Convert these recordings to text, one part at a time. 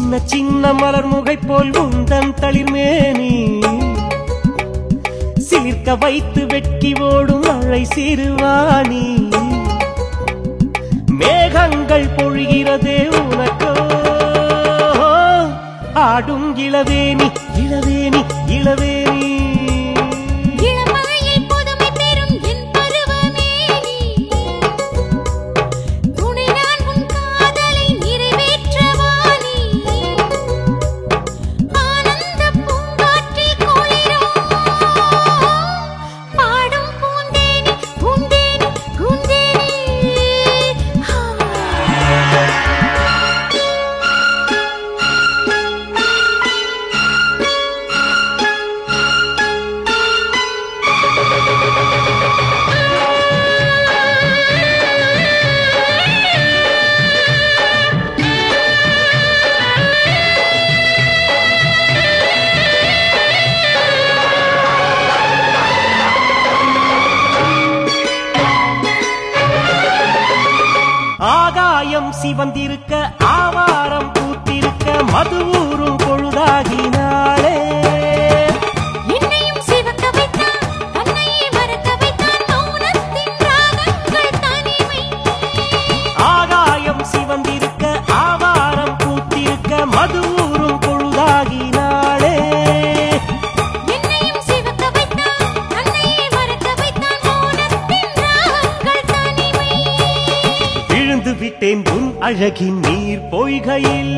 சின்ன சின்ன மலர் முகை போல் உந்தன் தளிர்மேனி சிலிர்க்க வைத்து வெட்கி ஓடும் மழை சிறுவாணி மேகங்கள் பொழிகிறதே உனக்கோ ஆடும் இளவேணி இளவேணி இளவேணி ஆகாயம் சிவந்திருக்க ஆவாரம் பூத்திருக்க மதுவூரும் பொழுதாகினாளே என்னையும் சிவக்க வைத்தான் தன்னையே மறக்க வைத்தான் மௌனத்தின் ராகங்கள் தனிமை ஆகாயம் சிவந்திருக்க ஆவாரம் பூத்திருக்க மதுவூரும் பொழுதாகினாளே என்னையும் சிவக்க வைத்தான் தன்னையே மறக்க வைத்தான் மௌனத்தின் ராகங்கள் தனிமை விழுந்து விட்டேன் உன் அழகின் நீர் பொய்கையில்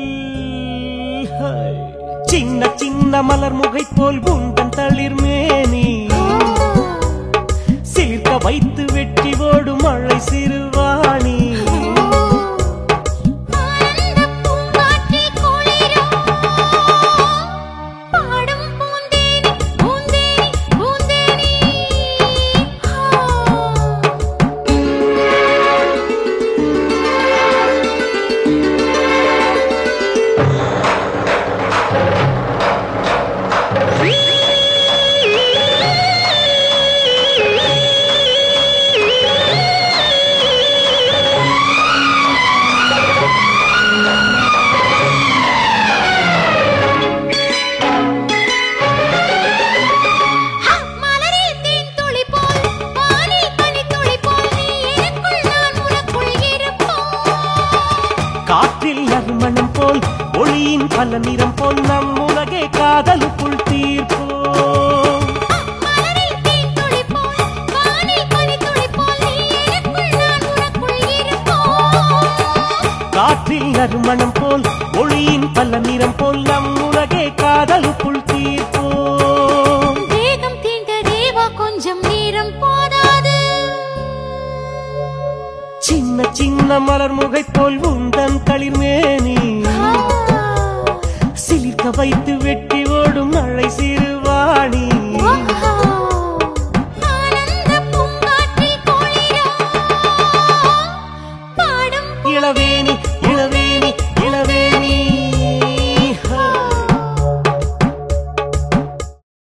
சின்ன சின்ன மலர் முகை போல் உந்தன் தளிர்மேனி சிலிர்க்க வைத்து வெட்டி ஓடும் மழை சிறுவாணி காற்றில் நறுமணம் போல் ஒளியின் பல நிறம் போல் நம் உலகே காதலுக்குள் தீர்ப்போம் காற்றில் நறுமணம் போல் ஒளியின் பல நிறம் போல் நம் உலகே காதலுக்குள் தீர்ப்போம் வேகம் தீண்ட தேவா கொஞ்சம் நேரம் போதாது சின்ன சின்ன மலர் முகை போல் உந்தன் தளிர்மேனி சிலிர்க்க வைத்து வெட்டி ஓடும் மழை சிறுவாணி